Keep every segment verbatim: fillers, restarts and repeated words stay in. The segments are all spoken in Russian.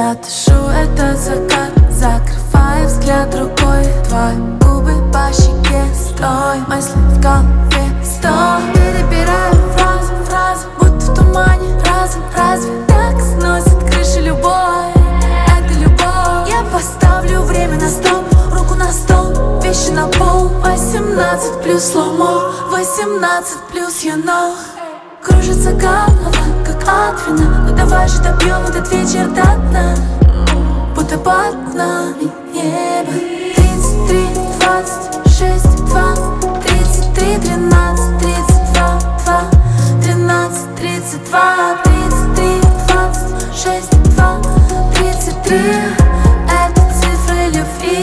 Я дышу этот закат, закрывая взгляд рукой. Твои губы по щеке, строй мысли в голове, стой. Перебираю фразу, фразу, будто в тумане разом. Разве так сносит крыши любовь? Это любовь. Я поставлю время на стоп, руку на стол, вещи на пол. Восемнадцать плюс слоумо, восемнадцать плюс you know. Кружится голова, как от вина. Ну давай же допьем этот вечер до дна, будто под нами небо. Тридцать три, двадцать шесть, два, тридцать три, тринадцать, тридцать два, два, тринадцать, тридцать два, тридцать три, двадцать шесть, два, тридцать три. Это цифры любви.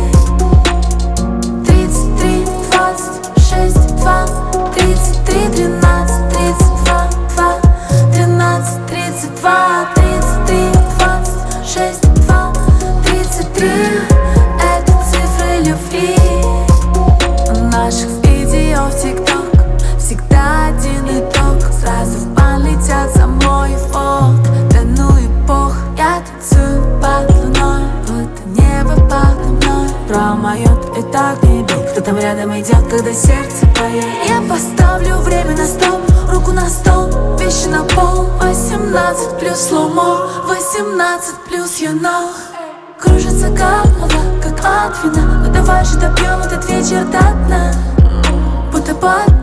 Тридцать три, двадцать шесть, два, тридцать три, тринадцать, тридцать два, два, тринадцать, тридцать два, тридцать три, двадцать шесть, два, тридцать три. Это цифры любви. Наших видео в ТикТок всегда один итог. Сразу в бан летят за мой фот. Да ну и бог, я танцую под луной, будто небо подо мной. Промоет и так не бей, кто там рядом идет, когда сердце поет. Я поставлю время на стоп, руку на стол, вещи на пол. Восемнадцать плюс слоумо, восемнадцать плюс you know. Кружится голова, как от вина. Ну давай же допьем этот вечер до дна, будто под